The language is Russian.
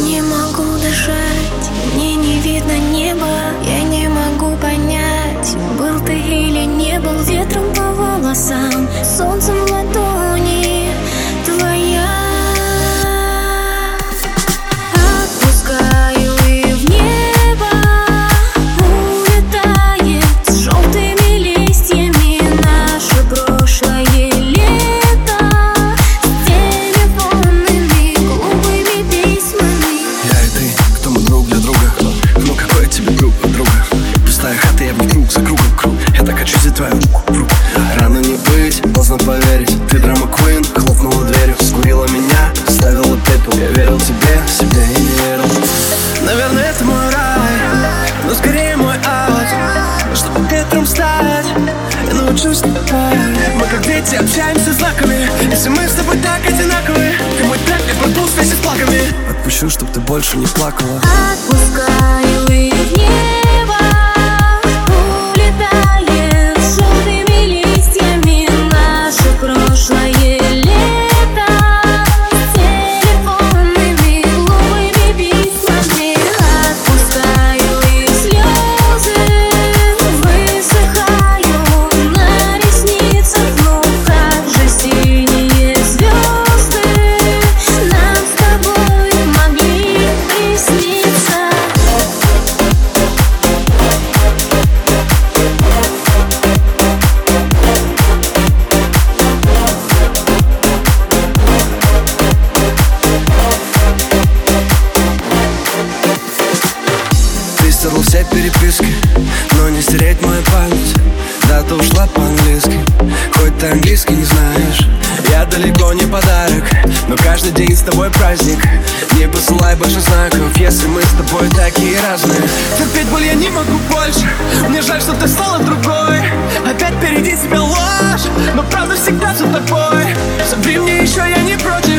Не могу дышать, мне не видно неба. Я не могу понять, был ты или не был. Ветром по волосам, солнцем в ладони твоя. Отпускаю и в небо улетает с желтыми листьями наше прошлое лето, с телефонными глупыми письмами. Я и ты, кто мы друг для друга? Ну какой тебе друг, подруга? Пустая хата, я вокруг, за кругом круг. Я так хочу взять твою руку в руку. Рано не быть, поздно поверить. Ты драма квин, хлопнула дверью, скурила меня, ставила пепел. Я верил тебе, себе и не верил. Наверное, это мой рай, но скорее мой ад. Чтобы ветром стать, я научусь летать. Мы как дети общаемся знаками. Если мы с тобой так одинаковые, ты мой трек, я пропал вместе с плаками. Отпущу, чтоб ты больше не плакала. Отпускаю и в небо улетает с желтыми листьями наше прошлое лето, с телефонными глупыми письмами. Отпускаю и слезы высыхают на ресницах. Ну как же синие звезды нам с тобой могли присниться. Ты стерла все переписки, но не стереть мою память. Да, ты ушла по-английски, хоть ты английский не знаешь. Я далеко не подарок, но каждый день с тобой праздник. Не посылай больше знаков, если мы с тобой такие разные. Терпеть боль я не могу больше, мне жаль, что ты стала другой. Опять впереди тебя ложь, но правда всегда за тобой. Собери мне еще, я не против.